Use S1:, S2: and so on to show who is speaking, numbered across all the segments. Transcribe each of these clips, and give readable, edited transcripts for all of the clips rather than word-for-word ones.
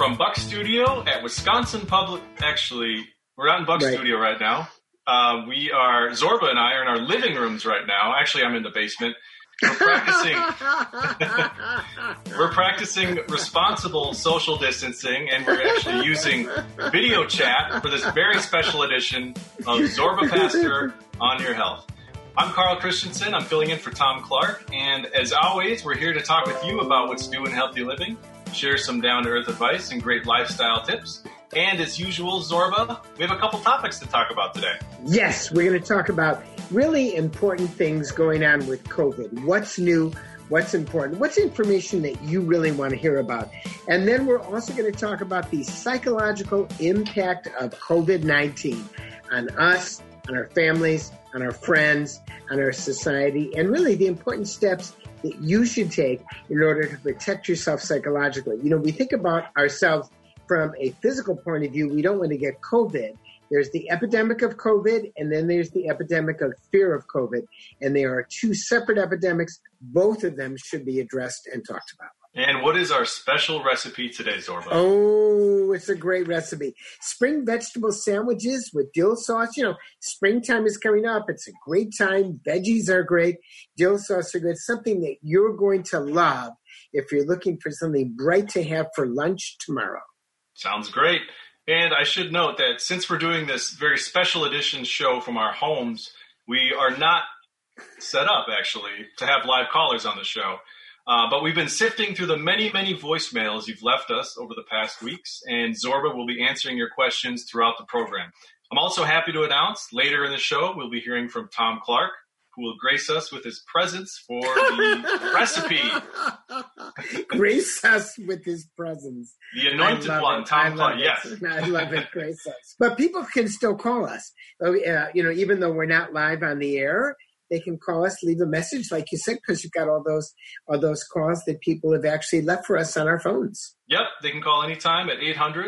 S1: from Buck Studio at Wisconsin Public. Actually, we're not in Buck Studio right now. Zorba and I are in our living rooms right now. Actually, I'm in the basement. We're practicing responsible social distancing, and we're actually using video chat for this very special edition of Zorba Pastor on Your Health. I'm Carl Christensen. I'm filling in for Tom Clark, and as always, we're here to talk with you about what's new in healthy living, share some down-to-earth advice and great lifestyle tips. And as usual, Zorba, we have a couple topics to talk about today.
S2: Yes, we're going to talk about really important things going on with COVID. What's new? What's important? What's information that you really want to hear about? And then we're also going to talk about the psychological impact of COVID-19 on us, on our families, on our friends, on our society, and really the important steps that you should take in order to protect yourself psychologically. You know, we think about ourselves from a physical point of view. We don't want to get COVID. There's the epidemic of COVID, and then there's the epidemic of fear of COVID. And they are two separate epidemics. Both of them should be addressed and talked about.
S1: And what is our special recipe today, Zorba?
S2: Oh, it's a great recipe. Spring vegetable sandwiches with dill sauce. You know, springtime is coming up. It's a great time. Veggies are great. Dill sauce are good. Something that you're going to love if you're looking for something bright to have for lunch tomorrow.
S1: Sounds great. And I should note that since we're doing this very special edition show from our homes, we are not set up, actually, to have live callers on the show. But we've been sifting through the many, many voicemails you've left us over the past weeks, and Zorba will be answering your questions throughout the program. I'm also happy to announce later in the show we'll be hearing from Tom Clark, who will grace us with his presence for the recipe.
S2: Grace us with his presence.
S1: The anointed one, Tom Clark, yes.
S2: I love it, grace us. But people can still call us. Even though we're not live on the air, they can call us, leave a message, like you said, because you've got all those calls that people have actually left for us on our phones.
S1: Yep, they can call anytime at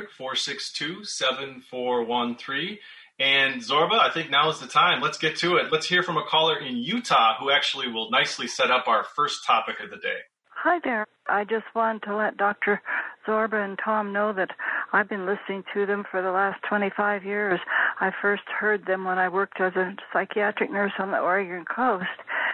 S1: 800-462-7413. And Zorba, I think now is the time. Let's get to it. Let's hear from a caller in Utah who actually will nicely set up our first topic of the day.
S3: Hi there. I just wanted to let Dr. Zorba and Tom know that I've been listening to them for the last 25 years. I first heard them when I worked as a psychiatric nurse on the Oregon coast.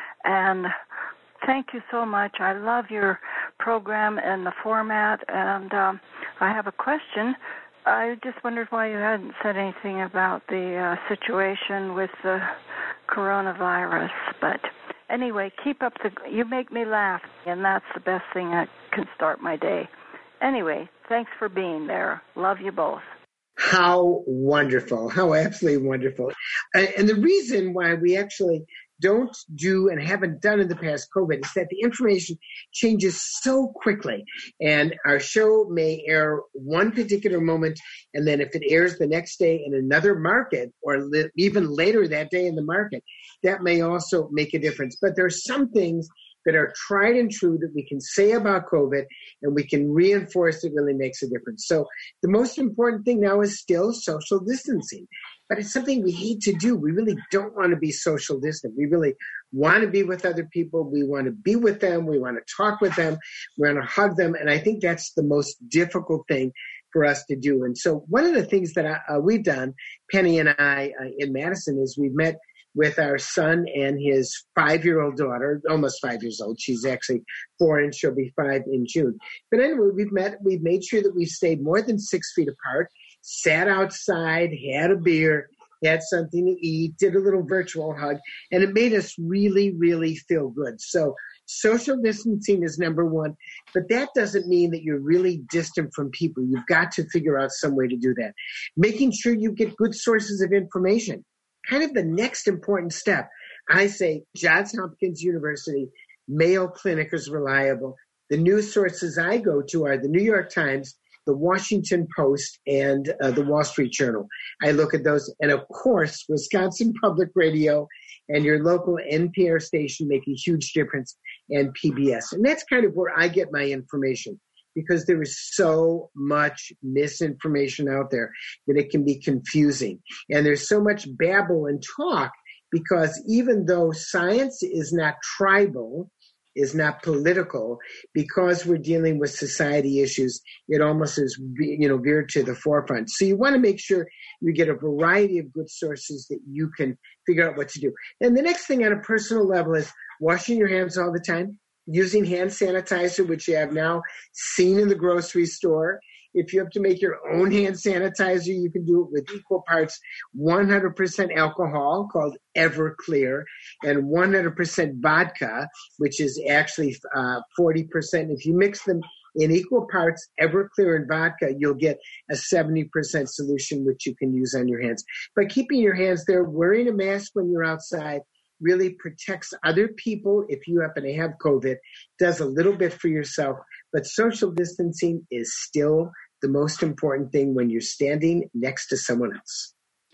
S3: And thank you so much. I love your program and the format. And I have a question. I just wondered why you hadn't said anything about the situation with the coronavirus. But anyway, you make me laugh, and that's the best thing that can start my day. Anyway, thanks for being there. Love you both.
S2: How wonderful. How absolutely wonderful. And the reason why we actually don't do and haven't done in the past COVID is that the information changes so quickly. And our show may air one particular moment, and then if it airs the next day in another market or even later that day in the market, that may also make a difference. But there are some things that are tried and true that we can say about COVID, and we can reinforce it really makes a difference. So the most important thing now is still social distancing. But it's something we hate to do. We really don't want to be social distant. We really want to be with other people. We want to be with them. We want to talk with them. We want to hug them. And I think that's the most difficult thing for us to do. And so one of the things that we've done, Penny and I in Madison, is we've met with our son and his 5-year-old daughter, almost 5 years old. She's actually 4 and she'll be 5 in June. But anyway, we've made sure that we've stayed more than 6 feet apart, sat outside, had a beer, had something to eat, did a little virtual hug, and it made us really, really feel good. So social distancing is number one, but that doesn't mean that you're really distant from people. You've got to figure out some way to do that. Making sure you get good sources of information. Kind of the next important step. I say Johns Hopkins University, Mayo Clinic is reliable. The news sources I go to are the New York Times, the Washington Post, and the Wall Street Journal. I look at those. And of course, Wisconsin Public Radio and your local NPR station make a huge difference, and PBS. And that's kind of where I get my information, because there is so much misinformation out there that it can be confusing. And there's so much babble and talk, because even though science is not tribal, is not political. Because we're dealing with society issues, it almost is, veered to the forefront. So you want to make sure you get a variety of good sources that you can figure out what to do. And the next thing on a personal level is washing your hands all the time, using hand sanitizer, which you have now seen in the grocery store. If you have to make your own hand sanitizer, you can do it with equal parts 100% alcohol, called Everclear, and 100% vodka, which is actually 40%. If you mix them in equal parts, Everclear and vodka, you'll get a 70% solution, which you can use on your hands. By keeping your hands there, wearing a mask when you're outside really protects other people if you happen to have COVID, does a little bit for yourself, but social distancing is still the most important thing when you're standing next to someone else.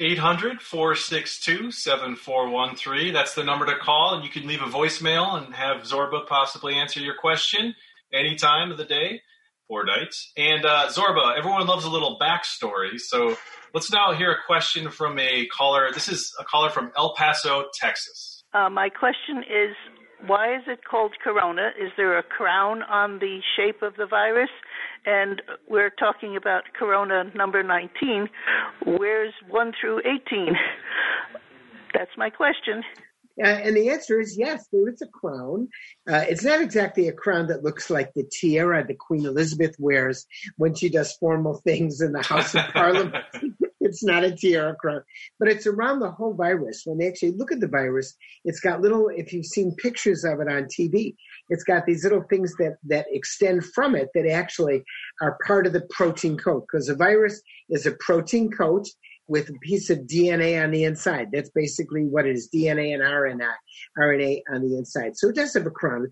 S1: 800-462-7413. That's the number to call, and you can leave a voicemail and have Zorba possibly answer your question any time of the day or nights. And Zorba, everyone loves a little backstory, so let's now hear a question from a caller. This is a caller from El Paso, Texas.
S4: My question is, why is it called corona? Is there a crown on the shape of the virus? And we're talking about corona number 19. Where's 1 through 18? That's my question.
S2: And the answer is yes, there is a crown. It's not exactly a crown that looks like the tiara that Queen Elizabeth wears when she does formal things in the House of Parliament. It's not a tiara crown, but it's around the whole virus. When they actually look at the virus, it's got little, if you've seen pictures of it on TV, it's got these little things that extend from it that actually are part of the protein coat, because a virus is a protein coat with a piece of DNA on the inside. That's basically what it is, DNA and RNA on the inside. So it does have a crown, a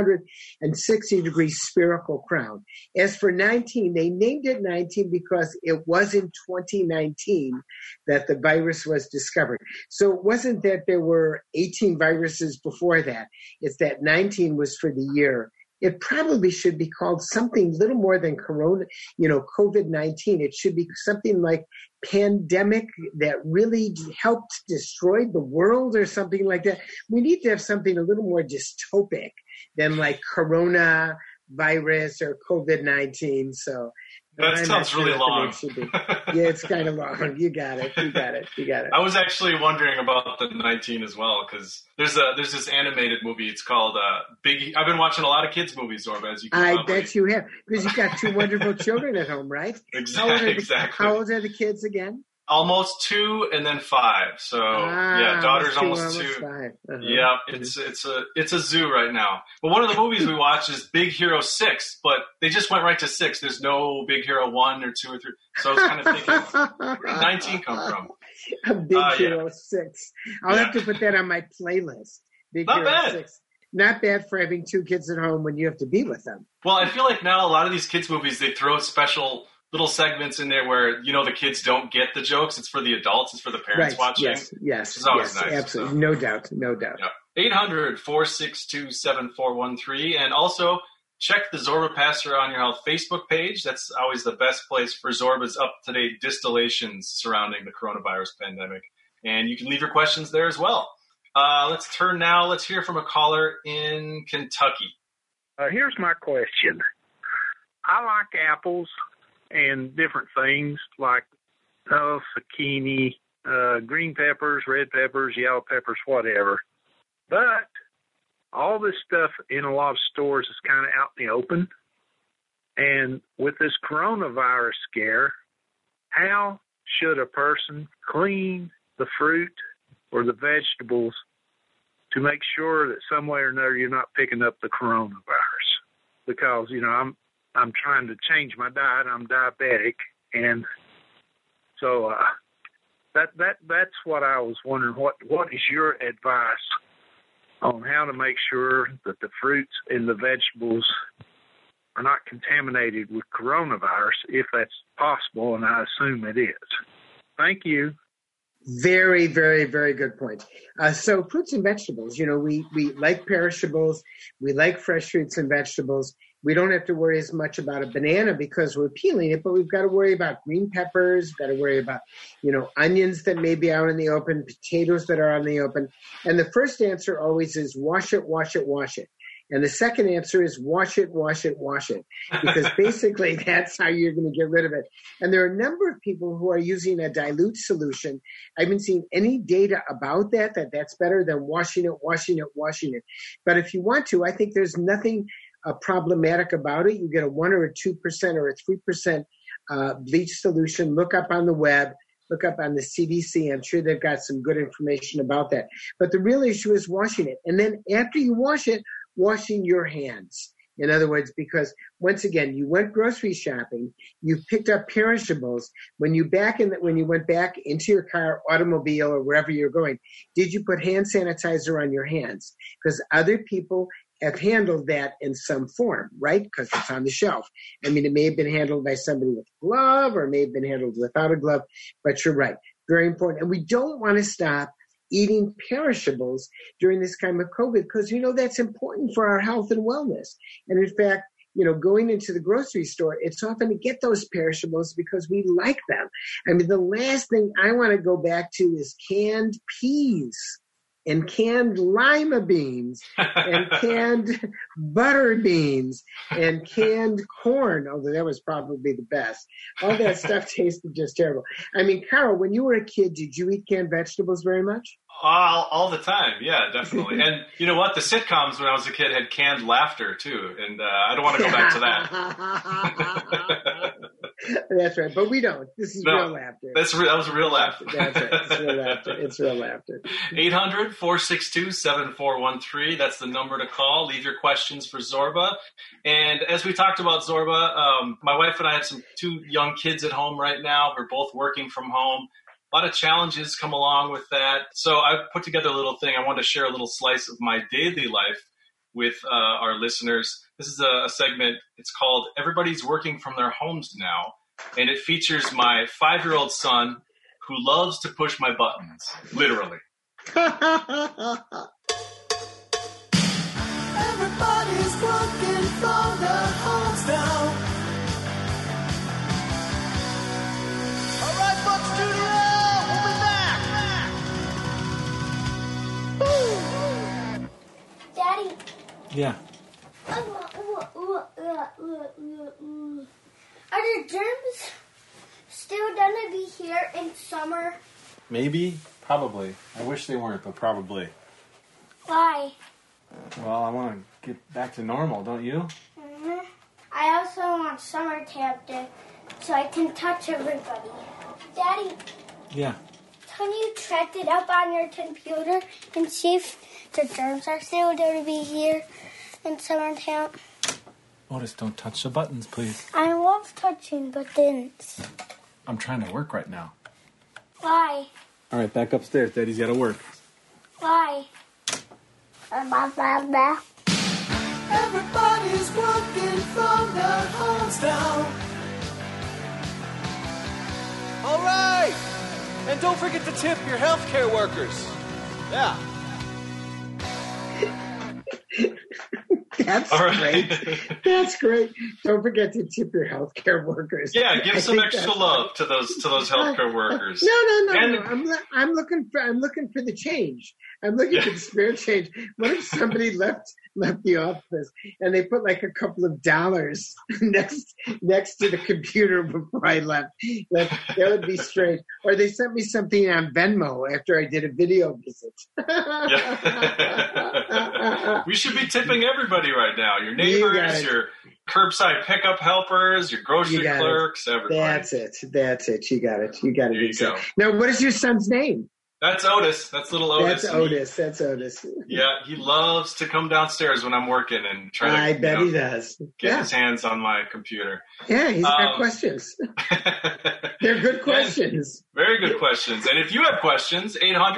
S2: 360-degree spherical crown. As for 19, they named it 19 because it was in 2019 that the virus was discovered. So it wasn't that there were 18 viruses before that. It's that 19 was for the year. It probably should be called something little more than corona, COVID-19. It should be something like pandemic that really helped destroy the world or something like that. We need to have something a little more dystopic than like corona virus or COVID-19. So
S1: that sounds really long.
S2: Yeah, it's kind of long. You got it.
S1: I was actually wondering about the 19 as well, because there's this animated movie. It's called Big. I've been watching a lot of kids' movies, Zorba, as you can
S2: I bet you have, because you've got 2 wonderful children at home, right?
S1: Exactly.
S2: How old are the kids again?
S1: Almost 2 and then 5. So yeah, daughter's almost 2.
S2: 5. Uh-huh.
S1: Yeah, it's a zoo right now. But one of the movies we watched is Big Hero 6, but they just went right to 6. There's no Big Hero 1 or 2 or 3. So I was kind of thinking, where did 19 come from?
S2: A Big Hero 6. I'll have to put that on my playlist.
S1: Not
S2: Hero
S1: bad.
S2: 6. Not bad for having 2 kids at home when you have to be with them.
S1: Well, I feel like now a lot of these kids movies, they throw special little segments in there where, the kids don't get the jokes. It's for the adults. It's for the parents watching.
S2: Yes.
S1: It's always nice.
S2: Absolutely.
S1: So.
S2: No doubt.
S1: Yeah. 800-462-7413. And also check the Zorba Pastor on Your Health Facebook page. That's always the best place for Zorba's up-to-date distillations surrounding the coronavirus pandemic. And you can leave your questions there as well. Let's hear from a caller in Kentucky.
S5: Here's my question. I like apples and different things like zucchini, green peppers, red peppers, yellow peppers, whatever. But all this stuff in a lot of stores is kind of out in the open. And with this coronavirus scare, how should a person clean the fruit or the vegetables to make sure that some way or another you're not picking up the coronavirus? Because, I'm trying to change my diet. I'm diabetic, and so that's what I was wondering. What is your advice on how to make sure that the fruits and the vegetables are not contaminated with coronavirus, if that's possible, and I assume it is? Thank you.
S2: Very, very, very good point. So fruits and vegetables, we like perishables. We like fresh fruits and vegetables. We don't have to worry as much about a banana because we're peeling it, but we've got to worry about green peppers. We've got to worry about, onions that may be out in the open, potatoes that are out in the open. And the first answer always is wash it, wash it, wash it. And the second answer is wash it, wash it, wash it. Because basically that's how you're going to get rid of it. And there are a number of people who are using a dilute solution. I haven't seen any data about that's better than washing it. But if you want to, I think there's nothing problematic about it. You get a 1 or a 2% or a 3% bleach solution. Look up on the web. Look up on the CDC. I'm sure they've got some good information about that. But the real issue is washing it. And then after you wash it, washing your hands. In other words, because once again, you went grocery shopping, you picked up perishables. When you went back into your car, automobile, or wherever you're going, did you put hand sanitizer on your hands? Because other people have handled that in some form, right? Because it's on the shelf. I mean, it may have been handled by somebody with a glove or may have been handled without a glove, but you're right. Very important. And we don't want to stop eating perishables during this kind of COVID because, that's important for our health and wellness. And in fact, going into the grocery store, it's often to get those perishables because we like them. I mean, the last thing I want to go back to is canned peas and canned lima beans and canned butter beans and canned corn, although that was probably the best. All that stuff tasted just terrible. I mean, Carl, when you were a kid, did you eat canned vegetables very much?
S1: All the time. Yeah, definitely. And you know what? The sitcoms when I was a kid had canned laughter too. And I don't want to go back to that.
S2: That's right. But we don't. This is real laughter.
S1: That was real laughter.
S2: That's right. It's real laughter. It's real laughter.
S1: 800-462-7413. That's the number to call. Leave your questions for Zorba. And as we talked about Zorba, my wife and I have 2 young kids at home right now. We're both working from home. A lot of challenges come along with that. So I put together a little thing. I wanted to share a little slice of my daily life with our listeners. This is a segment. It's called Everybody's Working from Their Homes Now. And it features my 5-year-old son who loves to push my buttons, literally.
S6: Everybody's working from their homes now. All right, Buck Studio, we'll be back.
S7: Daddy.
S8: Yeah.
S7: Are the germs still gonna be here in summer?
S8: Maybe. Probably. I wish they weren't, but probably.
S7: Why?
S8: Well, I want to get back to normal, don't you?
S7: Mm-hmm. I also want summer camp so I can touch everybody. Daddy.
S8: Yeah.
S7: Can you check it up on your computer and see if the germs are still going to be here in summer camp?
S8: Otis, don't touch the buttons, please.
S7: I love touching buttons.
S8: I'm trying to work right now.
S7: Why?
S8: All right, back upstairs. Daddy's got to work.
S7: Why?
S6: Everybody's working from their homes now. All right. And don't forget to tip your healthcare workers. Yeah.
S2: That's
S1: right.
S2: Great. That's great. Don't forget to tip your healthcare workers.
S1: Yeah, give some extra love to those healthcare workers.
S2: No. I'm looking for the change. I'm looking for the spirit change. What if somebody left the office and they put like a couple of dollars next to the computer before I left? That would be strange. Or they sent me something on Venmo after I did a video visit.
S1: Yeah. We should be tipping everybody right now. Your neighbors, your curbside pickup helpers, your grocery clerks, everybody.
S2: That's it. You got it. You
S1: go.
S2: Now, what is your son's name?
S1: That's Otis. That's little Otis.
S2: That's Otis.
S1: Yeah, he loves to come downstairs when I'm working and try to.
S2: I bet he does.
S1: Get his hands on my computer.
S2: Yeah, he's got questions. They're good questions.
S1: Very good questions. And if you have questions,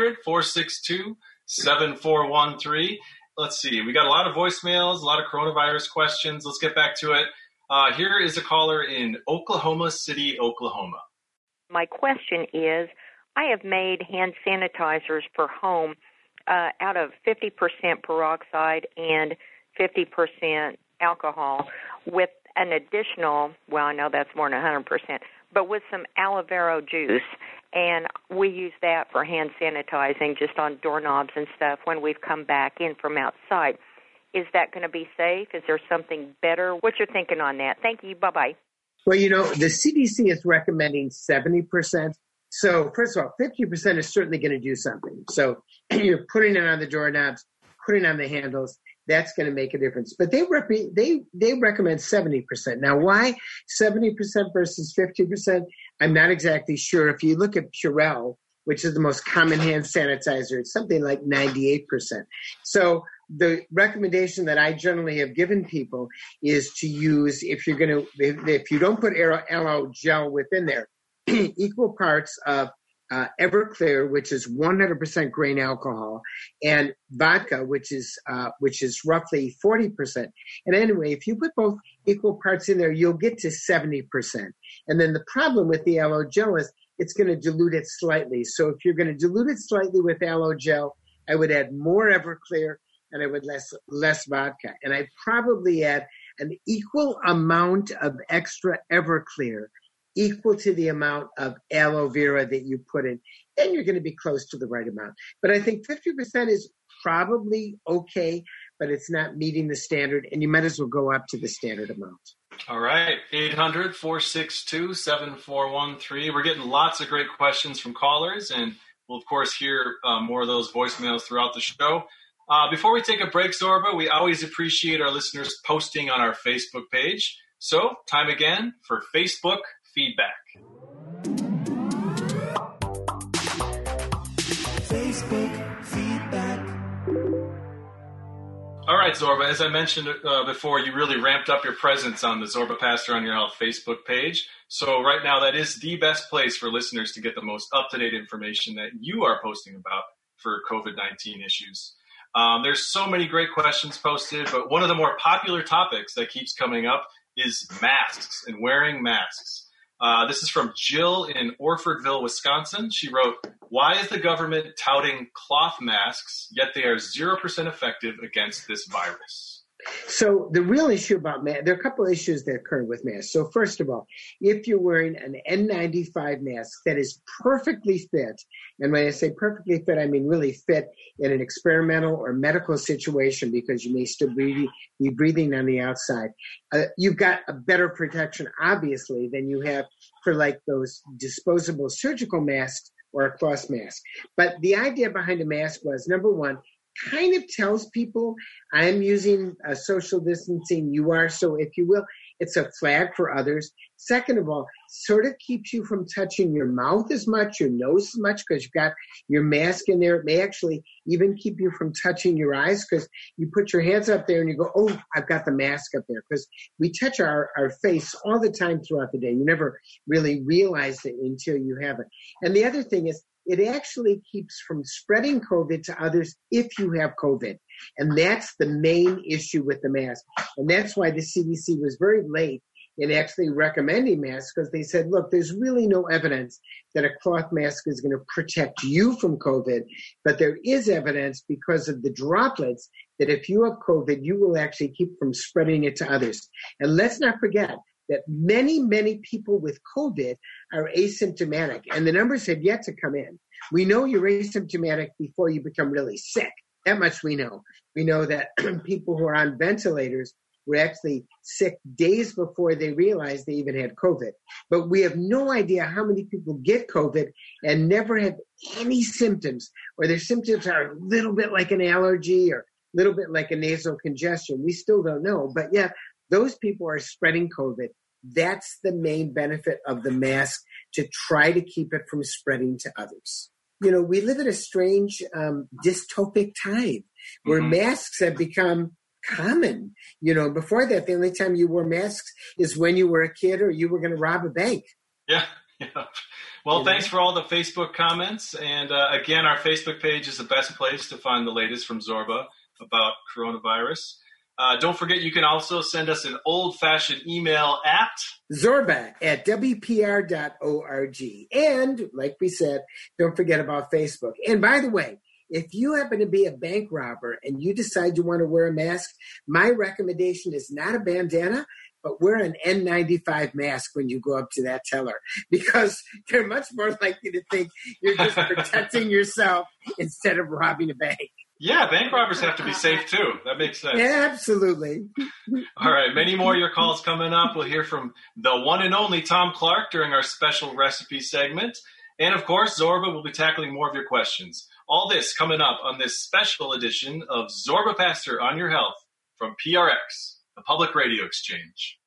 S1: 800-462-7413. Let's see. We got a lot of voicemails, a lot of coronavirus questions. Let's get back to it. Here is a caller in Oklahoma City, Oklahoma.
S9: My question is, I have made hand sanitizers for home out of 50% peroxide and 50% alcohol with an additional, well, I know that's more than 100%, but with some aloe vera juice. And we use that for hand sanitizing just on doorknobs and stuff when we've come back in from outside. Is that going to be safe? Is there something better? What's your thinking on that? Thank you. Bye-bye.
S2: Well, the CDC is recommending 70%. So first of all, 50% is certainly going to do something. So you're putting it on the doorknobs, putting on the handles. That's going to make a difference. But they recommend 70%. Now, why 70% versus 50%? I'm not exactly sure. If you look at Purell, which is the most common hand sanitizer, it's something like 98%. So the recommendation that I generally have given people is to use, if you don't put aloe gel within there, equal parts of Everclear, which is 100% grain alcohol, and vodka, which is roughly 40%. And anyway, if you put both equal parts in there, you'll get to 70%. And then the problem with the aloe gel is it's going to dilute it slightly. So if you're going to dilute it slightly with aloe gel, I would add more Everclear and I would less vodka. And I'd probably add an equal amount of extra Everclear equal to the amount of aloe vera that you put in, and you're going to be close to the right amount. But I think 50% is probably okay, but it's not meeting the standard, and you might as well go up to the standard amount.
S1: All right, 800-462-7413. We're getting lots of great questions from callers, and we'll, of course, hear more of those voicemails throughout the show. Before we take a break, Zorba, we always appreciate our listeners posting on our Facebook page. So, time again for Facebook feedback.
S10: Facebook feedback.
S1: All right, Zorba, as I mentioned before, you really ramped up your presence on the Zorba Pastor on Your Health Facebook page. So right now, that is the best place for listeners to get the most up-to-date information that you are posting about for COVID-19 issues. There's so many great questions posted, but one of the more popular topics that keeps coming up is masks and wearing masks. This is from Jill in Orfordville, Wisconsin. She wrote, "Why is the government touting cloth masks, yet they are 0% effective against this virus?"
S2: So the real issue about masks, there are a couple of issues that occur with masks. So first of all, if you're wearing an N95 mask that is perfectly fit, and when I say perfectly fit, I mean really fit in an experimental or medical situation because you may still be breathing on the outside, you've got a better protection, obviously, than you have for like those disposable surgical masks or a cloth mask. But the idea behind a mask was, number one, kind of tells people I'm using social distancing, you are, so if you will, it's a flag for others. Second of all, sort of keeps you from touching your mouth as much, your nose as much, because you've got your mask in there. It may actually even keep you from touching your eyes because you put your hands up there and you go, oh, I've got the mask up there, because we touch our face all the time throughout the day. You never really realize it until you have it. And the other thing is, it actually keeps from spreading COVID to others if you have COVID. And that's the main issue with the mask. And that's why the CDC was very late in actually recommending masks, because they said, look, there's really no evidence that a cloth mask is going to protect you from COVID. But there is evidence because of the droplets that if you have COVID, you will actually keep from spreading it to others. And let's not forget that many, many people with COVID are asymptomatic, and the numbers have yet to come in. We know you're asymptomatic before you become really sick. That much we know. We know that people who are on ventilators were actually sick days before they realized they even had COVID. But we have no idea how many people get COVID and never have any symptoms, or their symptoms are a little bit like an allergy or a little bit like a nasal congestion. We still don't know, but yeah, those people are spreading COVID. That's the main benefit of the mask, to try to keep it from spreading to others. You know, we live in a strange dystopic time where masks have become common. You know, before that, the only time you wore masks is when you were a kid or you were going to rob a bank.
S1: Yeah. Well, thanks for all the Facebook comments. And again, our Facebook page is the best place to find the latest from Zorba about coronavirus. Don't forget, you can also send us an old-fashioned email at
S2: zorba@wpr.org. And like we said, don't forget about Facebook. And by the way, if you happen to be a bank robber and you decide you want to wear a mask, my recommendation is not a bandana, but wear an N95 mask when you go up to that teller, because they're much more likely to think you're just protecting yourself instead of robbing a bank.
S1: Yeah, bank robbers have to be safe too. That makes sense.
S2: Yeah, absolutely.
S1: All right, many more of your calls coming up. We'll hear from the one and only Tom Clark during our special recipe segment. And of course, Zorba will be tackling more of your questions. All this coming up on this special edition of Zorba Pastor on Your Health from PRX, the Public Radio Exchange.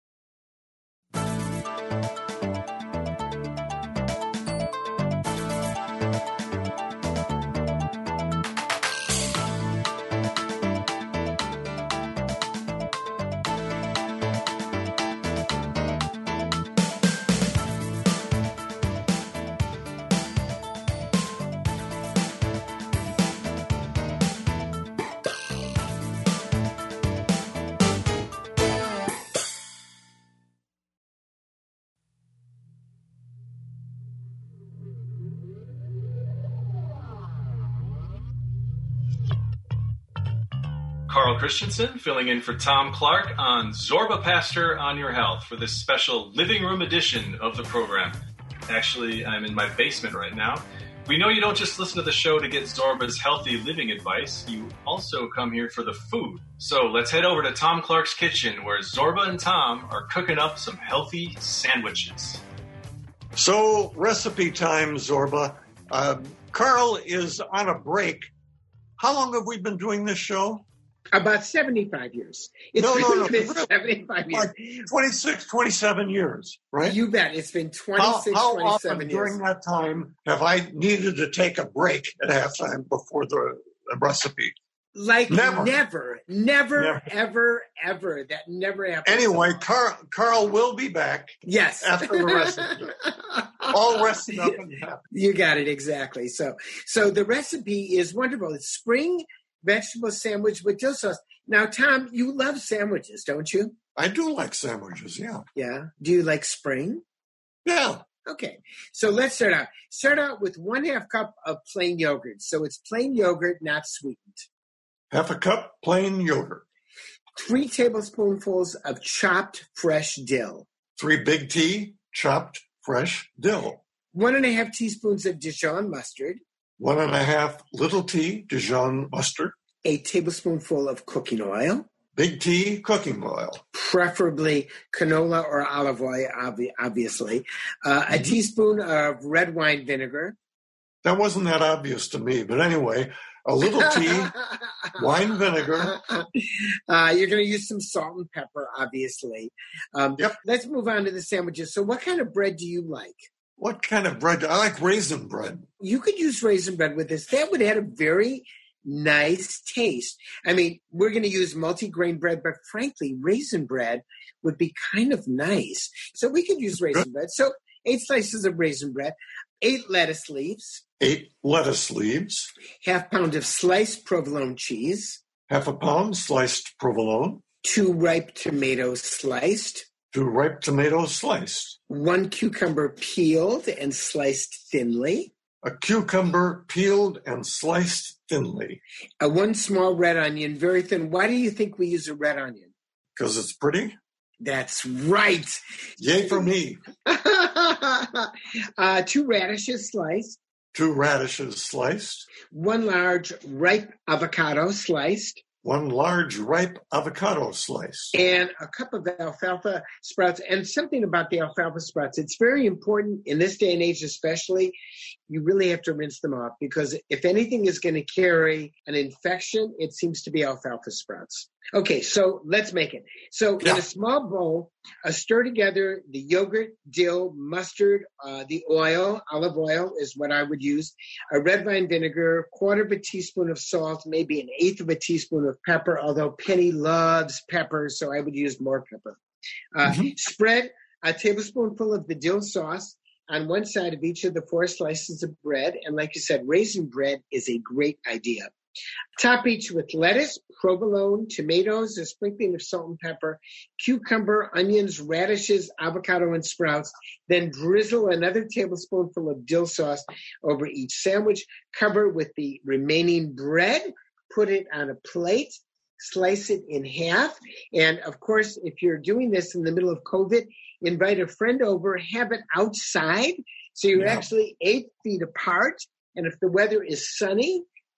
S1: Carl Christensen filling in for Tom Clark on Zorba Pastor on Your Health for this special living room edition of the program. Actually, I'm in my basement right now. We know you don't just listen to the show to get Zorba's healthy living advice. You also come here for the food. So let's head over to Tom Clark's kitchen where Zorba and Tom are cooking up some healthy sandwiches.
S11: So, recipe time, Zorba. Carl is on a How long have we been doing this show?
S2: About 75 years. It's been 75 years.
S11: Like 26, 27 years, right?
S2: You bet. It's been 26,
S11: how
S2: 27
S11: often
S2: years.
S11: During that time have I needed to take a break at halftime before the recipe?
S2: Like never, ever. That never happened.
S11: Anyway, Carl will be back.
S2: Yes.
S11: After the recipe. All rested up and happy.
S2: You got it, exactly. So the recipe is wonderful. It's spring vegetable sandwich with dill sauce. Now, Tom, you love sandwiches, don't you?
S11: I do like sandwiches, yeah.
S2: Yeah. Do you like spring?
S11: Yeah.
S2: Okay. So let's start out. Start out with 1/2 cup of plain yogurt. So it's plain yogurt, not sweetened.
S11: 1/2 cup plain yogurt.
S2: 3 tablespoonfuls of chopped fresh dill.
S11: 3 big T chopped fresh dill.
S2: 1.5 teaspoons of Dijon mustard.
S11: 1.5 little T Dijon mustard.
S2: A tablespoonful of cooking oil.
S11: Big T cooking oil.
S2: Preferably canola or olive oil, obviously. A teaspoon of red wine vinegar.
S11: That wasn't that obvious to me, but anyway, a little T wine vinegar.
S2: You're going to use some salt and pepper, obviously.
S11: Yep.
S2: Let's move on to the sandwiches. So what kind of bread do you like?
S11: What kind of bread? I like raisin bread.
S2: You could use raisin bread with this. That would add a very nice taste. I mean, we're going to use multi-grain bread, but frankly, raisin bread would be kind of nice. So we could use raisin bread. So 8 slices of raisin bread, 8 lettuce leaves.
S11: 8 lettuce leaves.
S2: 1/2 pound of sliced provolone cheese.
S11: 1/2 pound sliced provolone.
S2: 2 ripe tomatoes sliced.
S11: 2 ripe tomatoes sliced.
S2: 1 cucumber peeled and sliced thinly.
S11: A cucumber peeled and sliced thinly.
S2: 1 small red onion, very thin. Why do you think we use a red onion?
S11: Because it's pretty.
S2: That's right.
S11: Yay for me.
S2: 2 radishes sliced.
S11: 2 radishes sliced.
S2: 1 large ripe avocado sliced.
S11: 1 large ripe avocado slice.
S2: And a cup of alfalfa sprouts. And something about the alfalfa sprouts, it's very important in this day and age especially, you really have to rinse them off because if anything is going to carry an infection, it seems to be alfalfa sprouts. Okay, so let's make it. So in a small bowl, stir together the yogurt, dill, mustard, the oil, olive oil is what I would use, a red wine vinegar, 1/4 teaspoon of salt, maybe 1/8 teaspoon of pepper, although Penny loves pepper, so I would use more pepper. Spread a tablespoonful of the dill sauce on one side of each of the 4 slices of bread. And like you said, raisin bread is a great idea. Top each with lettuce, provolone, tomatoes, a sprinkling of salt and pepper, cucumber, onions, radishes, avocado, and sprouts. Then drizzle another tablespoonful of dill sauce over each sandwich. Cover with the remaining bread. Put it on a plate. Slice it in half. And, of course, if you're doing this in the middle of COVID, invite a friend over. Have it outside. So you're actually 8 feet apart. And if the weather is sunny,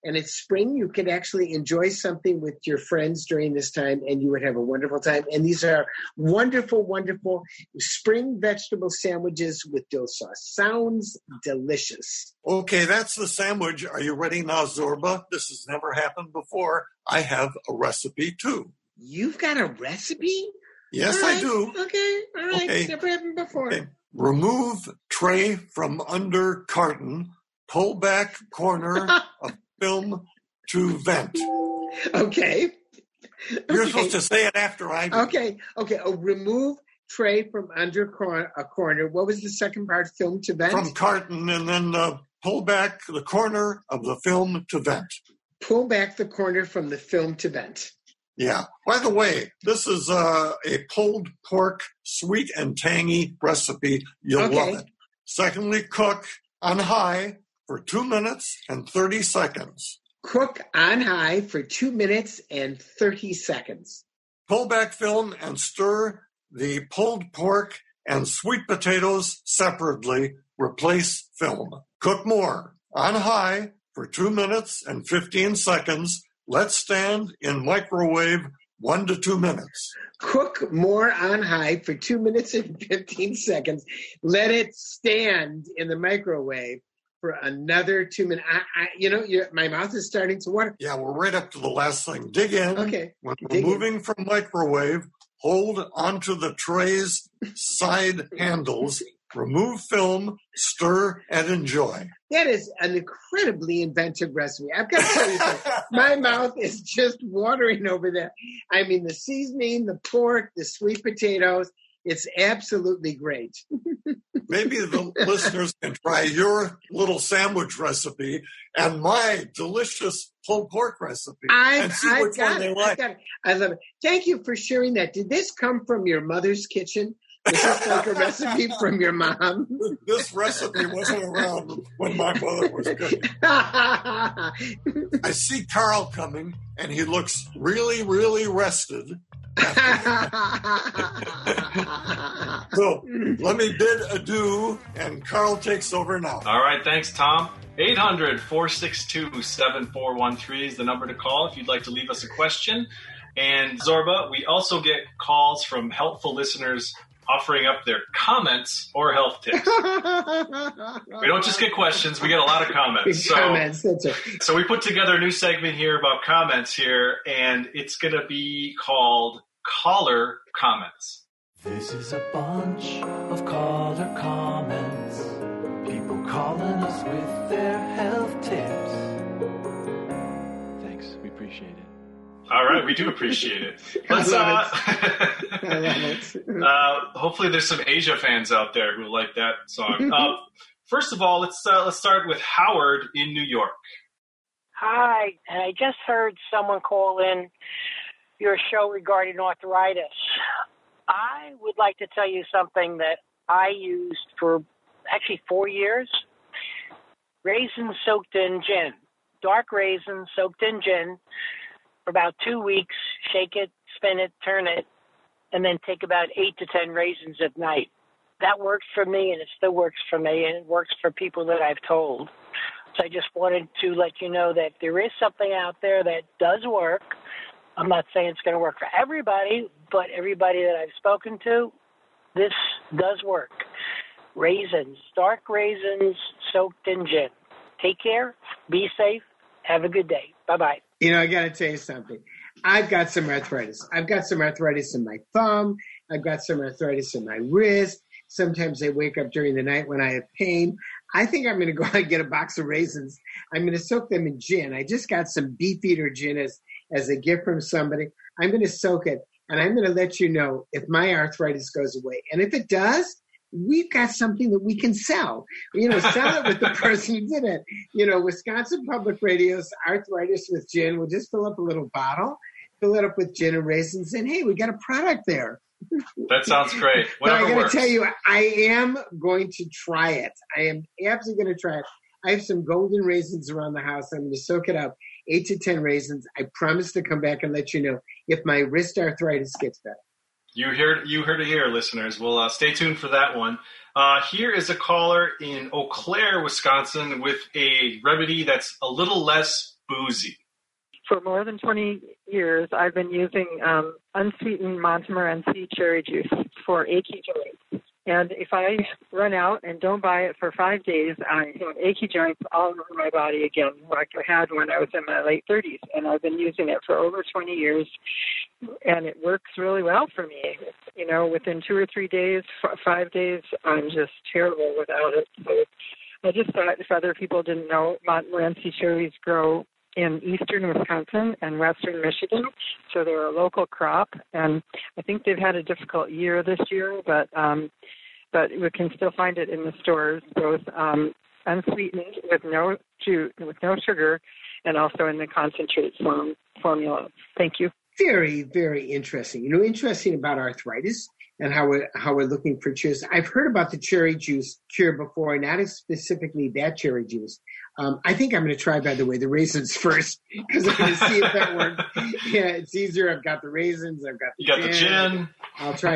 S2: And it's spring. You could actually enjoy something with your friends during this time, and you would have a wonderful time. And these are wonderful, wonderful spring vegetable sandwiches with dill sauce. Sounds delicious.
S11: Okay, that's the sandwich. Are you ready now, Zorba? This has never happened before. I have a recipe, too.
S2: You've got a recipe?
S11: Yes,
S2: right.
S11: I do.
S2: Okay, all right.
S11: Okay.
S2: Never happened before. Okay.
S11: Remove tray from under carton. Pull back corner of film to vent.
S2: Okay.
S11: You're supposed to say it after I do.
S2: Okay. Oh, remove tray from under a corner. What was the second part? Film to vent?
S11: From carton, and then pull back the corner of the film to vent.
S2: Pull back the corner from the film to vent.
S11: Yeah. By the way, this is a pulled pork, sweet and tangy recipe. You'll love it. Secondly, cook on high for 2 minutes and 30 seconds.
S2: Cook on high for 2 minutes and 30 seconds.
S11: Pull back film and stir the pulled pork and sweet potatoes separately. Replace film. Cook more on high for 2 minutes and 15 seconds. Let stand in microwave 1 to 2 minutes.
S2: Cook more on high for 2 minutes and 15 seconds. Let it stand in the microwave for another 2 minutes. My mouth is starting to water.
S11: Yeah, we're right up to the last thing. Dig in.
S2: Okay.
S11: When removing from microwave, hold onto the tray's side handles. Remove film, stir, and enjoy.
S2: That is an incredibly inventive recipe. I've got to tell you something. My mouth is just watering over there. I mean, the seasoning, the pork, the sweet potatoes, it's absolutely great.
S11: Maybe the listeners can try your little sandwich recipe and my delicious pulled pork recipe and see which one they like.
S2: I love it. Thank you for sharing that. Did this come from your mother's kitchen? Is this like a recipe from your mom?
S11: This recipe wasn't around when my mother was cooking. I see Carl coming, and he looks really, really rested. So let me bid adieu, and Carl takes over now.
S1: All right, thanks, Tom. 800-462-7413 is the number to call if you'd like to leave us a question. And Zorba, we also get calls from helpful listeners offering up their comments or health tips. We don't just get questions, we get a lot of comments. So we put together a new segment here about comments here, and it's going to be called Caller Comments.
S10: This is a bunch of caller comments. People calling us with their health tips. Thanks, we appreciate it.
S1: All right, we do appreciate it. Let's,
S2: I love it.
S1: Hopefully there's some Asia fans out there who like that song. First of all, let's start with Howard in New York.
S12: Hi, and I just heard someone call in your show regarding arthritis. I would like to tell you something that I used for actually 4 years. Raisins soaked in gin. Dark raisins soaked in gin for about 2 weeks. Shake it, spin it, turn it, and then take about 8 to 10 raisins at night. That worked for me, and it still works for me, and it works for people that I've told. So I just wanted to let you know that there is something out there that does work. I'm not saying it's going to work for everybody, but everybody that I've spoken to, this does work. Raisins, dark raisins soaked in gin. Take care, be safe, have a good day. Bye-bye.
S2: I got to tell you something. I've got some arthritis. I've got some arthritis in my thumb. I've got some arthritis in my wrist. Sometimes I wake up during the night when I have pain. I think I'm going to go out and get a box of raisins. I'm going to soak them in gin. I just got some Beefeater gin as a gift from somebody. I'm going to soak it, and I'm going to let you know if my arthritis goes away. And if it does, we've got something that we can sell. Sell it with the person who did it. Wisconsin Public Radio's Arthritis with Gin. We'll just fill up a little bottle, fill it up with gin and raisins, and hey, we got a product there.
S1: That sounds great.
S2: But I got to tell you, I am going to try it. I am absolutely going to try it. I have some golden raisins around the house. I'm going to soak it up, 8 to 10 raisins. I promise to come back and let you know if my wrist arthritis gets better.
S1: You heard it here, listeners. Well, stay tuned for that one. Here is a caller in Eau Claire, Wisconsin, with a remedy that's a little less boozy.
S13: For more than 20 years, I've been using unsweetened Montmorency cherry juice for achy joints. And if I run out and don't buy it for 5 days, I have achy joints all over my body again, like I had when I was in my late 30s. And I've been using it for over 20 years, and it works really well for me. You know, within 2 or 3 days, 5 days, I'm just terrible without it. So I just thought if other people didn't know, Montmorency cherries grow in eastern Wisconsin and western Michigan, so they're a local crop. And I think they've had a difficult year this year, but we can still find it in the stores, both unsweetened with no sugar, and also in the concentrate formula. Thank you.
S2: Very, very interesting. You know, interesting about arthritis and how we're looking for cures. I've heard about the cherry juice cure before, not specifically that cherry juice. I think I'm going to try, by the way, the raisins first, because I'm going to see if that works. Yeah, it's easier. I've got the raisins. I've got the gin. I'll try.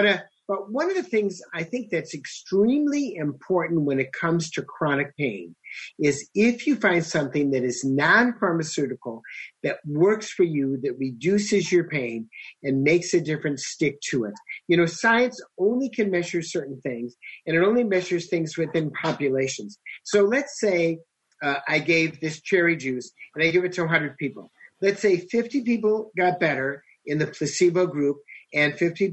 S2: But one of the things I think that's extremely important when it comes to chronic pain is if you find something that is non-pharmaceutical, that works for you, that reduces your pain and makes a difference, stick to it. You know, science only can measure certain things, and it only measures things within populations. So let's say I gave this cherry juice and I give it to 100 people. Let's say 50 people got better in the placebo group and 50%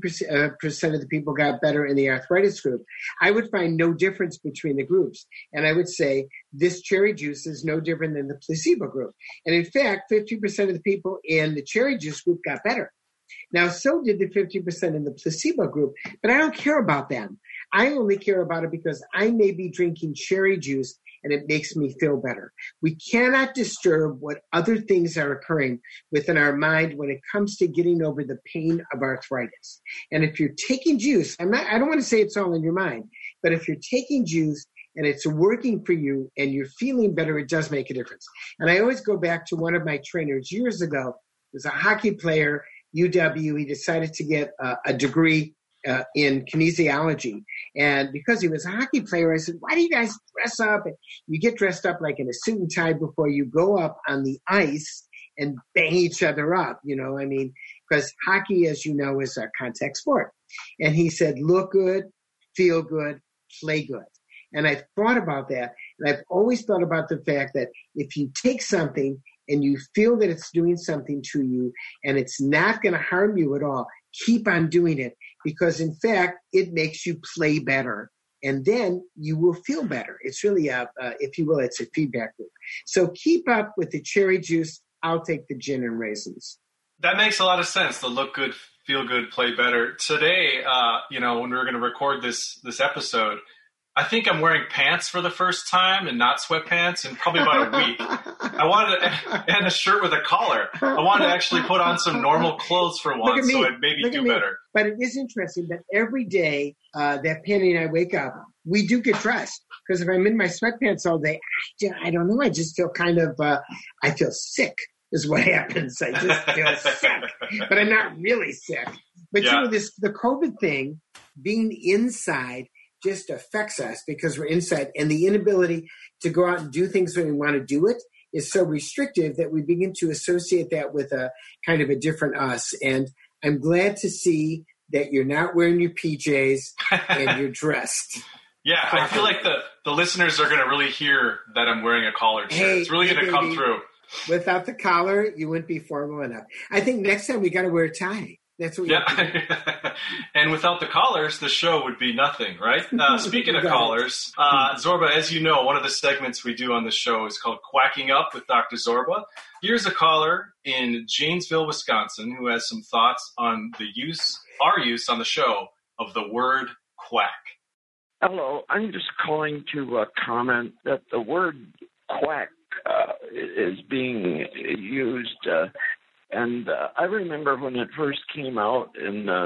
S2: of the people got better in the arthritis group. I would find no difference between the groups. And I would say this cherry juice is no different than the placebo group. And in fact, 50% of the people in the cherry juice group got better. Now, so did the 50% in the placebo group, but I don't care about them. I only care about it because I may be drinking cherry juice and it makes me feel better. We cannot disturb what other things are occurring within our mind when it comes to getting over the pain of arthritis. And if you're taking juice, I don't want to say it's all in your mind, but if you're taking juice and it's working for you and you're feeling better, it does make a difference. And I always go back to one of my trainers years ago. He was a hockey player, UW. He decided to get a degree in kinesiology. And because he was a hockey player, I said, why do you guys dress up? And you get dressed up like in a suit and tie before you go up on the ice and bang each other up, you know, I mean, because hockey, as you know, is a contact sport. And he said, look good, feel good, play good. And I thought about that. And I've always thought about the fact that if you take something and you feel that it's doing something to you and it's not going to harm you at all, keep on doing it, because in fact, it makes you play better and then you will feel better. It's really if you will, it's a feedback loop. So keep up with the cherry juice. I'll take the gin and raisins.
S1: That makes a lot of sense. The look good, feel good, play better. Today, when we're going to record this episode, I think I'm wearing pants for the first time and not sweatpants in probably about a week. I wanted to, and a shirt with a collar. I wanted to actually put on some normal clothes for once, so I'd maybe do better.
S2: But it is interesting that every day that Penny and I wake up, we do get dressed. Because if I'm in my sweatpants all day, I don't know, I just feel kind of, I feel sick is what happens. I just feel sick. But I'm not really sick. But you know, the COVID thing, being inside, just affects us because we're inside, and the inability to go out and do things when we want to do it is so restrictive that we begin to associate that with a kind of a different us. And I'm glad to see that you're not wearing your PJs and you're dressed.
S1: Yeah, I feel like the listeners are going to really hear that I'm wearing a collared shirt. It's really going to come through.
S2: Without the collar, you wouldn't be formal enough. I think next time we got to wear a tie. That's what we have to do.
S1: And without the collars, the show would be nothing, right? Speaking of collars, Zorba, as you know, one of the segments we do on the show is called Quacking Up with Dr. Zorba. Here's a caller in Janesville, Wisconsin, who has some thoughts on our use on the show of the word quack.
S14: Hello, I'm just calling to comment that the word quack is being used. And I remember when it first came out in the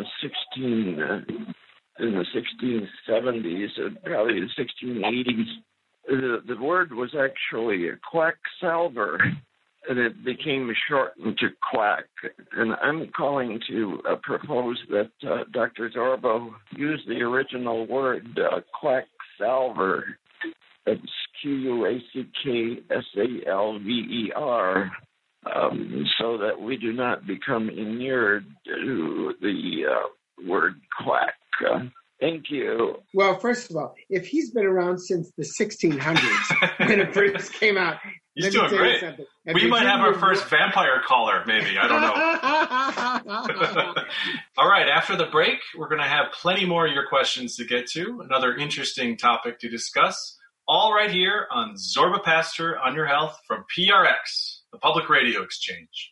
S14: 1670s, probably the 1680s, the word was actually a quacksalver, and it became shortened to quack. And I'm calling to propose that Dr. Zorba use the original word quacksalver. It's QUACKSALVER, so that we do not become inured to the word quack. Thank you.
S2: Well, first of all, if he's been around since the 1600s when it first came out,
S1: he's doing great. We might have our first vampire caller, maybe. I don't know. All right, after the break, we're going to have plenty more of your questions to get to, another interesting topic to discuss, all right here on Zorba Pastor on Your Health from PRX, the Public Radio Exchange.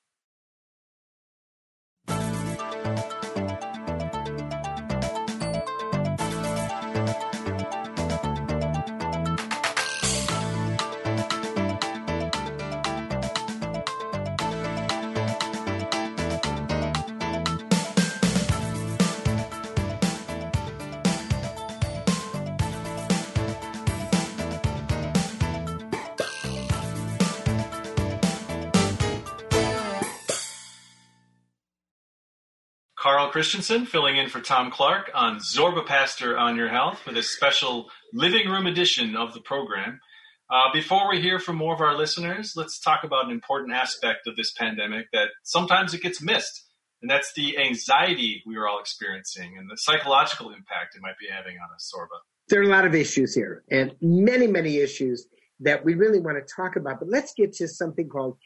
S1: Carl Christensen filling in for Tom Clark on Zorba Pastor on Your Health for this special living room edition of the program. Before we hear from more of our listeners, let's talk about an important aspect of this pandemic that sometimes it gets missed, and that's the anxiety we are all experiencing and the psychological impact it might be having on us, Zorba.
S2: There are a lot of issues here, and many, many issues that we really want to talk about. But let's get to something called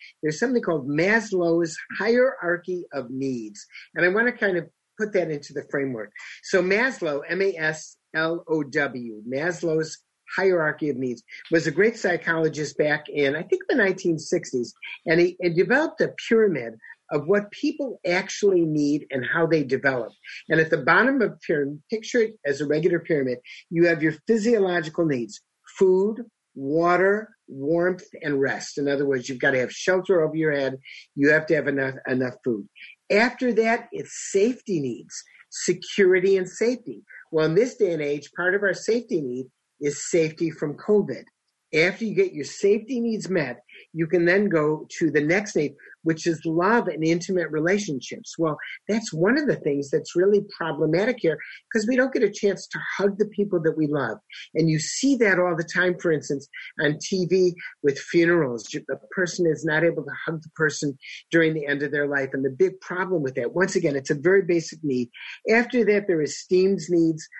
S2: Maslow's hierarchy of needs. And I want to kind of put that into the framework. So Maslow, M-A-S-L-O-W, Maslow's hierarchy of needs, was a great psychologist back in, I think, the 1960s. And he developed a pyramid of what people actually need and how they develop. And at the bottom of the pyramid, picture it as a regular pyramid, you have your physiological needs: food, water, warmth, and rest. In other words, you've got to have shelter over your head. You have to have enough food. After that, it's safety needs, security and safety. Well, in this day and age, part of our safety need is safety from COVID. After you get your safety needs met, you can then go to the next need, which is love and intimate relationships. Well, that's one of the things that's really problematic here, because we don't get a chance to hug the people that we love. And you see that all the time, for instance, on TV with funerals. The person is not able to hug the person during the end of their life. And the big problem with that, once again, it's a very basic need. After that, there is Steam's needs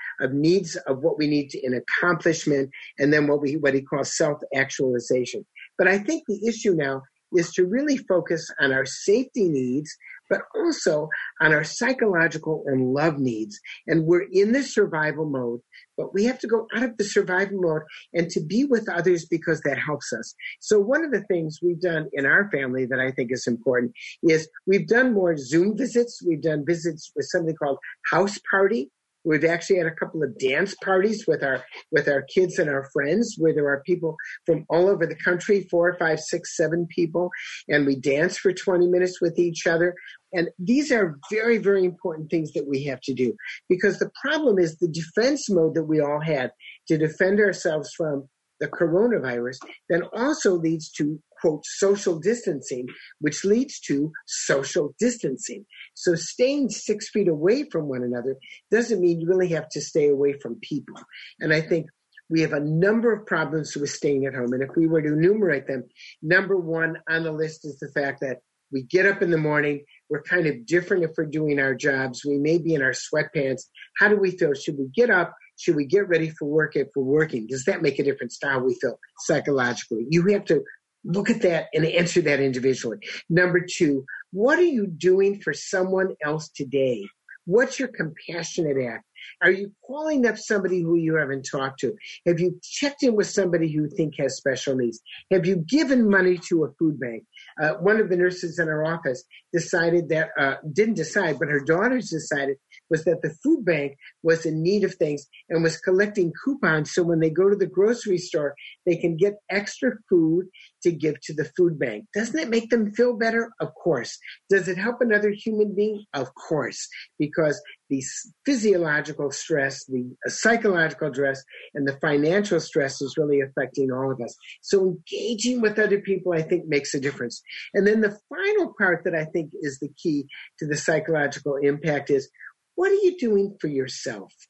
S2: of what we need in accomplishment, and then what he calls self-actualization. But I think the issue now is to really focus on our safety needs, but also on our psychological and love needs. And we're in the survival mode, but we have to go out of the survival mode and to be with others because that helps us. So one of the things we've done in our family that I think is important is we've done more Zoom visits. We've done visits with something called House Party. We've actually had a couple of dance parties with our kids and our friends, where there are people from all over the country, 4, 5, 6, 7 people, and we dance for 20 minutes with each other. And these are very, very important things that we have to do, because the problem is the defense mode that we all had to defend ourselves from the coronavirus then also leads to, quote, social distancing, which leads to social distancing. So staying 6 feet away from one another doesn't mean you really have to stay away from people. And I think we have a number of problems with staying at home. And if we were to enumerate them, number one on the list is the fact that we get up in the morning, we're kind of different if we're doing our jobs. We may be in our sweatpants. How do we feel? Should we get up? Should we get ready for work if we're working? Does that make a difference to how we feel psychologically? You have to look at that and answer that individually. Number two, what are you doing for someone else today? What's your compassionate act? Are you calling up somebody who you haven't talked to? Have you checked in with somebody who you think has special needs? Have you given money to a food bank? One of the nurses in our office decided that, didn't decide, but her daughters decided, was that the food bank was in need of things and was collecting coupons so when they go to the grocery store, they can get extra food to give to the food bank. Doesn't it make them feel better? Of course. Does it help another human being? Of course, because the physiological stress, the psychological stress, and the financial stress is really affecting all of us. So engaging with other people, I think, makes a difference. And then the final part that I think is the key to the psychological impact is, what are you doing for yourself?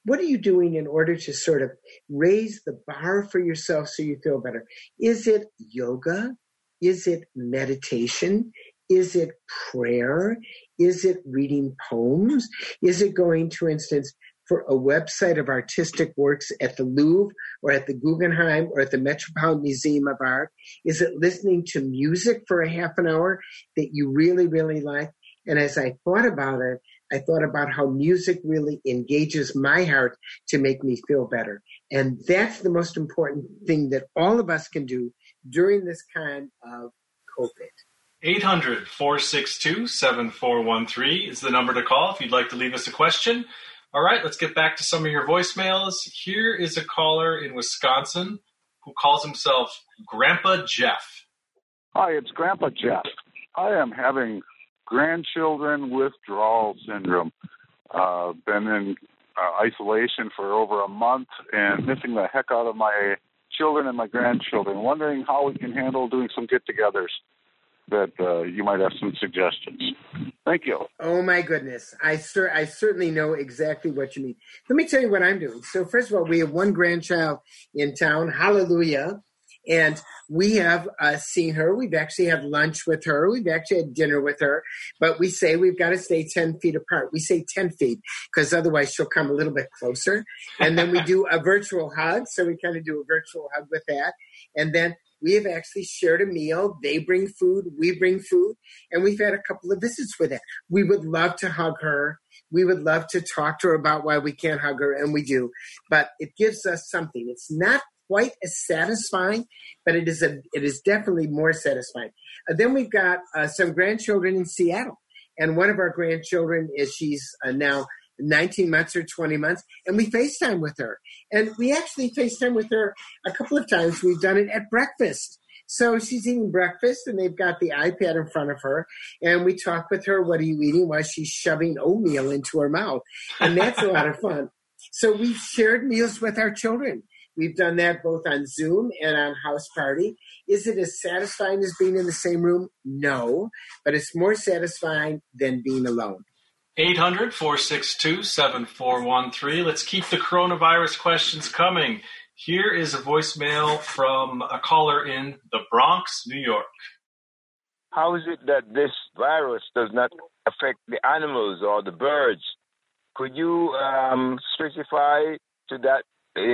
S2: What are you doing in order to sort of raise the bar for yourself so you feel better? Is it yoga? Is it meditation? Is it prayer? Is it reading poems? Is it going, for instance, for a website of artistic works at the Louvre or at the Guggenheim or at the Metropolitan Museum of Art? Is it listening to music for a half an hour that you really, really like? And as I thought about it, I thought about how music really engages my heart to make me feel better. And that's the most important thing that all of us can do during this kind of COVID.
S1: 800-462-7413 is the number to call if you'd like to leave us a question. All right, let's get back to some of your voicemails. Here is a caller in Wisconsin who calls himself Grandpa Jeff.
S15: Hi, it's Grandpa Jeff. I am having grandchildren withdrawal syndrome. Been in isolation for over a month and missing the heck out of my children and my grandchildren. Wondering how we can handle doing some get-togethers that you might have some suggestions. Thank you.
S2: Oh, my goodness. I certainly know exactly what you mean. Let me tell you what I'm doing. So first of all, we have one grandchild in town. Hallelujah. And we have seen her. We've actually had lunch with her. We've actually had dinner with her. But we say we've got to stay 10 feet apart. We say 10 feet because otherwise she'll come a little bit closer. And then we do a virtual hug. So we kind of do a virtual hug with that. And then we have actually shared a meal. They bring food. We bring food. And we've had a couple of visits with that. We would love to hug her. We would love to talk to her about why we can't hug her. And we do. But it gives us something. It's not quite as satisfying, but it is definitely more satisfying. Then we've got some grandchildren in Seattle, and one of our grandchildren she's now 19 months or 20 months, and we FaceTime with her. And we actually FaceTime with her a couple of times. We've done it at breakfast. So she's eating breakfast, and they've got the iPad in front of her, and we talk with her, what are you eating, while she's shoving oatmeal into her mouth. And that's a lot of fun. So we've shared meals with our children. We've done that both on Zoom and on House Party. Is it as satisfying as being in the same room? No, but it's more satisfying than being alone.
S1: 800-462-7413. Let's keep the coronavirus questions coming. Here is a voicemail from a caller in the Bronx, New York.
S16: How is it that this virus does not affect the animals or the birds? Could you specify to that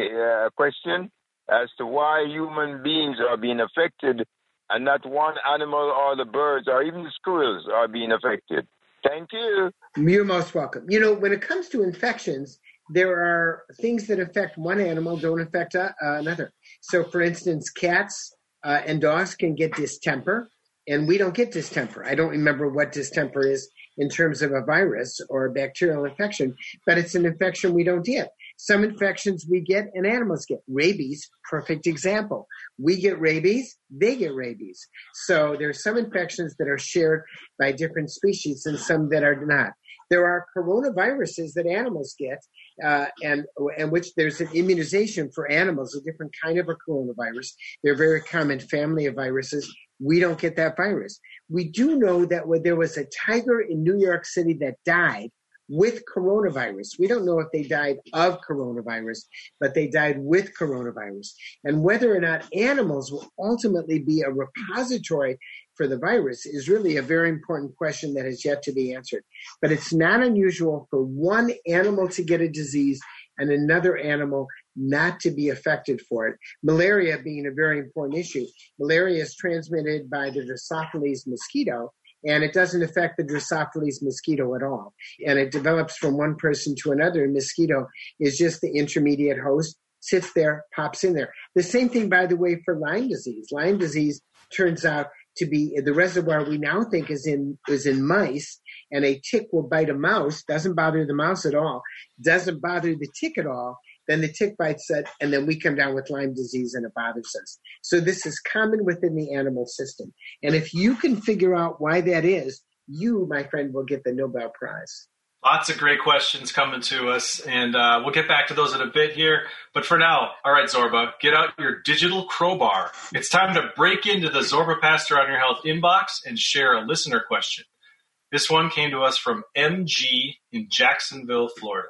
S16: question as to why human beings are being affected and not one animal or the birds or even the squirrels are being affected? Thank you.
S2: You're most welcome. You know, when it comes to infections, there are things that affect one animal, don't affect another. So, for instance, cats and dogs can get distemper, and we don't get distemper. I don't remember what distemper is in terms of a virus or a bacterial infection, but it's an infection we don't get. Some infections we get and animals get. Rabies, perfect example. We get rabies, they get rabies. So there's some infections that are shared by different species and some that are not. There are coronaviruses that animals get, and which there's an immunization for animals, a different kind of a coronavirus. They're a very common family of viruses. We don't get that virus. We do know that when there was a tiger in New York City that died with coronavirus. We don't know if they died of coronavirus, but they died with coronavirus. And whether or not animals will ultimately be a repository for the virus is really a very important question that has yet to be answered. But it's not unusual for one animal to get a disease and another animal not to be affected for it. Malaria being a very important issue. Malaria is transmitted by the Drosophilus mosquito, and it doesn't affect the Drosophilus mosquito at all. And it develops from one person to another. And mosquito is just the intermediate host, sits there, pops in there. The same thing, by the way, for Lyme disease. Lyme disease turns out to be the reservoir we now think is in mice, and a tick will bite a mouse, doesn't bother the mouse at all, doesn't bother the tick at all. Then the tick bites it, and then we come down with Lyme disease, and it bothers us. So this is common within the animal system. And if you can figure out why that is, you, my friend, will get the Nobel Prize.
S1: Lots of great questions coming to us, and we'll get back to those in a bit here. But for now, all right, Zorba, get out your digital crowbar. It's time to break into the Zorba Pastor on Your Health inbox and share a listener question. This one came to us from MG in Jacksonville, Florida.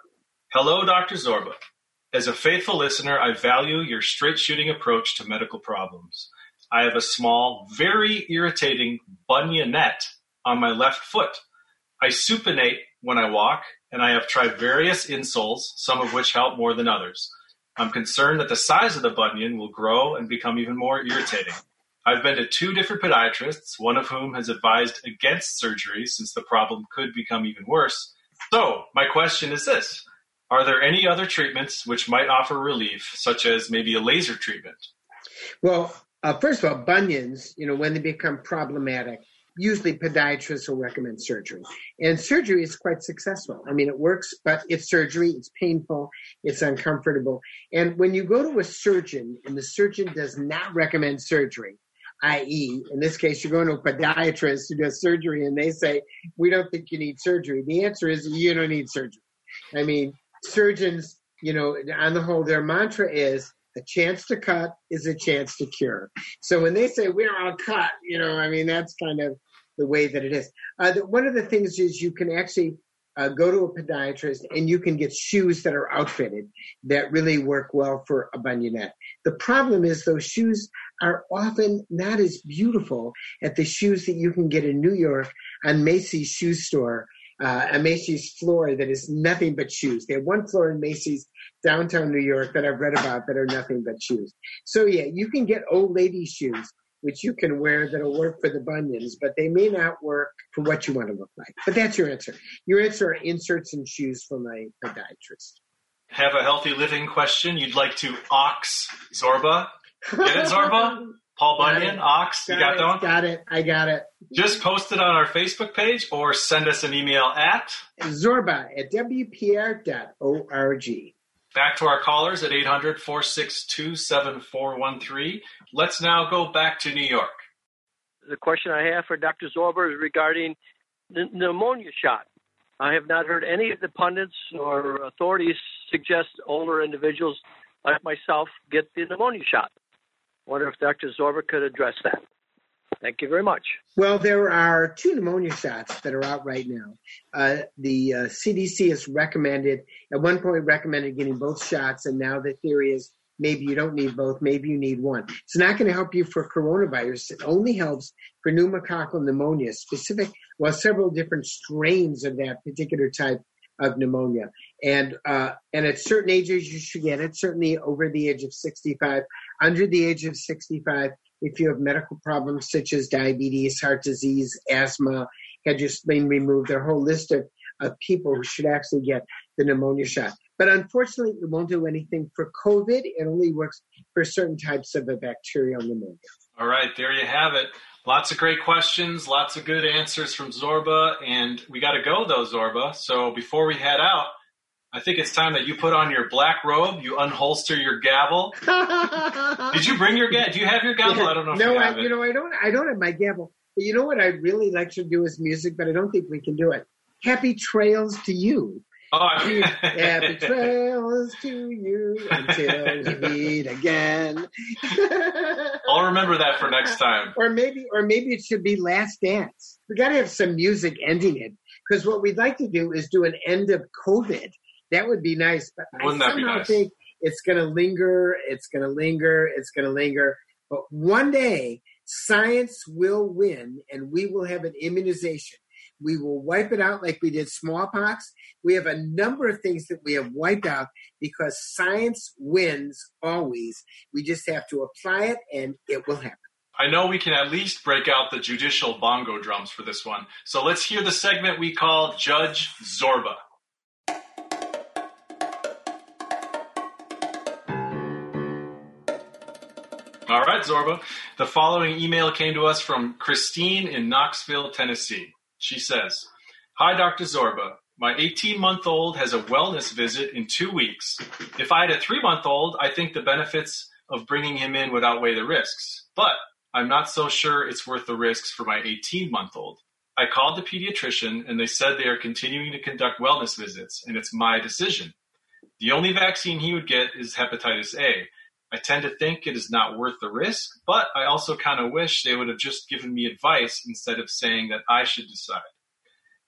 S1: Hello, Dr. Zorba. As a faithful listener, I value your straight-shooting approach to medical problems. I have a small, very irritating bunionette on my left foot. I supinate when I walk, and I have tried various insoles, some of which help more than others. I'm concerned that the size of the bunion will grow and become even more irritating. I've been to 2 different podiatrists, one of whom has advised against surgery since the problem could become even worse. So, my question is this. Are there any other treatments which might offer relief, such as maybe a laser treatment?
S2: Well, first of all, bunions, when they become problematic, usually podiatrists will recommend surgery. And surgery is quite successful. I mean, it works, but it's surgery. It's painful. It's uncomfortable. And when you go to a surgeon and the surgeon does not recommend surgery, i.e., in this case, you're going to a podiatrist who does surgery and they say, we don't think you need surgery. The answer is you don't need surgery. I mean, surgeons, on the whole, their mantra is a chance to cut is a chance to cure. So when they say we're all cut, that's kind of the way that it is. One of the things is you can actually go to a podiatrist and you can get shoes that are outfitted that really work well for a bunionette. The problem is those shoes are often not as beautiful as the shoes that you can get in New York on Macy's shoe store, a Macy's floor that is nothing but shoes. They have one floor in Macy's downtown New York that I've read about that are nothing but shoes. So yeah, you can get old lady shoes, which you can wear that'll work for the bunions, but they may not work for what you want to look like. But that's your answer. Your answer are inserts and shoes from a podiatrist.
S1: Have a healthy living question you'd like to ox Zorba? Get it, Zorba? Paul Bunyan, ox, you got that one?
S2: Got it. I got it.
S1: Just post it on our Facebook page or send us an email at
S2: zorba@wpr.org.
S1: Back to our callers at 800-462-7413. Let's now go back to New York.
S17: The question I have for Dr. Zorba is regarding the pneumonia shot. I have not heard any of the pundits or authorities suggest older individuals like myself get the pneumonia shot. I wonder if Dr. Zorba could address that. Thank you very much.
S2: Well, there are 2 pneumonia shots that are out right now. The CDC has recommended, at one point recommended getting both shots, and now the theory is maybe you don't need both, maybe you need one. It's not going to help you for coronavirus. It only helps for pneumococcal pneumonia, several different strains of that particular type of pneumonia. And at certain ages, you should get it, certainly over the age of 65. Under the age of 65, if you have medical problems such as diabetes, heart disease, asthma, had your spleen removed, there are a whole list of people who should actually get the pneumonia shot. But unfortunately, it won't do anything for COVID. It only works for certain types of a bacterial pneumonia.
S1: All right, there you have it. Lots of great questions, lots of good answers from Zorba, and we got to go, though, Zorba. So before we head out, I think it's time that you put on your black robe, you unholster your gavel. Did you bring your gavel? Do you have your gavel? I don't know if you have it.
S2: I don't have my gavel. But you know what I'd really like to do is music, but I don't think we can do it. Happy trails to you.
S1: Oh,
S2: happy trails to you until we meet again.
S1: I'll remember that for next time.
S2: Or maybe it should be Last Dance. We got to have some music ending it, because what we'd like to do is do an end of COVID. That would be nice, but
S1: Wouldn't
S2: I somehow
S1: nice?
S2: think it's going to linger. It's going to linger. It's going to linger. But one day, science will win, and we will have an immunization. We will wipe it out like we did smallpox. We have a number of things that we have wiped out because science wins always. We just have to apply it, and it will happen.
S1: I know we can at least break out the judicial bongo drums for this one. So let's hear the segment we call Judge Zorba. All right, Zorba. The following email came to us from Christine in Knoxville, Tennessee. She says, "Hi, Dr. Zorba. My 18-month-old has a wellness visit in 2 weeks. If I had a 3-month-old, I think the benefits of bringing him in would outweigh the risks. But I'm not so sure it's worth the risks for my 18-month-old. I called the pediatrician, and they said they are continuing to conduct wellness visits, and it's my decision. The only vaccine he would get is hepatitis A. I tend to think it is not worth the risk, but I also kind of wish they would have just given me advice instead of saying that I should decide.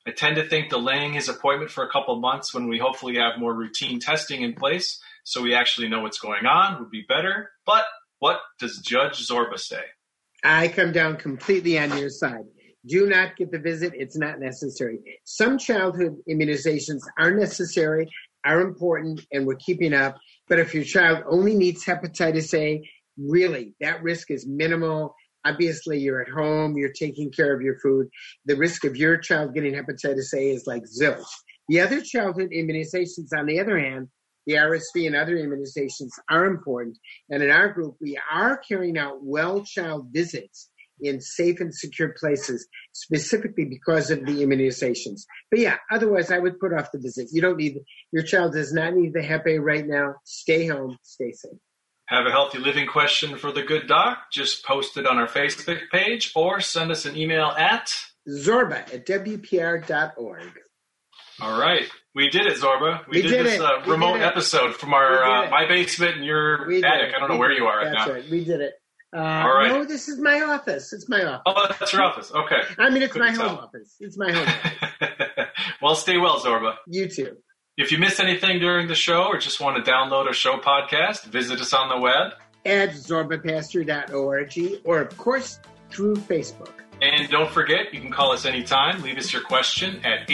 S1: I tend to think delaying his appointment for a couple months when we hopefully have more routine testing in place so we actually know what's going on would be better. But what does Judge Zorba say?
S2: I come down completely on your side. Do not get the visit. It's not necessary. Some childhood immunizations are necessary, are important, and we're keeping up. But if your child only needs hepatitis A, really, that risk is minimal. Obviously, you're at home, you're taking care of your food. The risk of your child getting hepatitis A is like zilch. The other childhood immunizations, on the other hand, the RSV and other immunizations are important. And in our group, we are carrying out well-child visits in safe and secure places, specifically because of the immunizations. But yeah, otherwise I would put off the visit. You don't need, your child does not need the Hep A right now. Stay home, stay safe.
S1: Have a healthy living question for the good doc? Just post it on our Facebook page or send us an email at
S2: zorba@wpr.org.
S1: All right. We did it, Zorba. We did this remote episode from our my basement and your attic. I don't know where you are right now.
S2: That's right. We did it.
S1: All right.
S2: No, this is my office. It's my office.
S1: Oh, that's your office. Okay.
S2: I mean, it's my home office. It's my home office.
S1: Well, stay well, Zorba.
S2: You too.
S1: If you missed anything during the show or just want to download a show podcast, visit us on the web
S2: at zorbapastor.org or, of course, through Facebook.
S1: And don't forget, you can call us anytime. Leave us your question at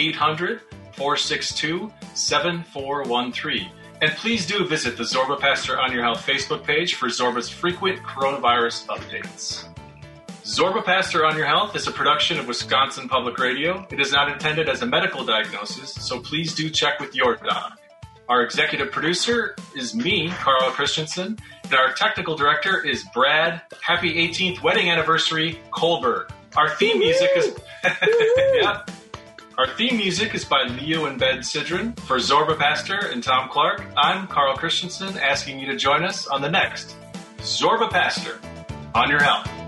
S1: 800-462-7413. And please do visit the Zorba Pastor on Your Health Facebook page for Zorba's frequent coronavirus updates. Zorba Pastor on Your Health is a production of Wisconsin Public Radio. It is not intended as a medical diagnosis, so please do check with your doc. Our executive producer is me, Carl Christensen, and our technical director is Brad, happy 18th wedding anniversary, Kohlberg. Our theme music is Our theme music is by Leo and Ben Sidran. For Zorba Pastor and Tom Clark, I'm Carl Christensen, asking you to join us on the next Zorba Pastor on Your Health.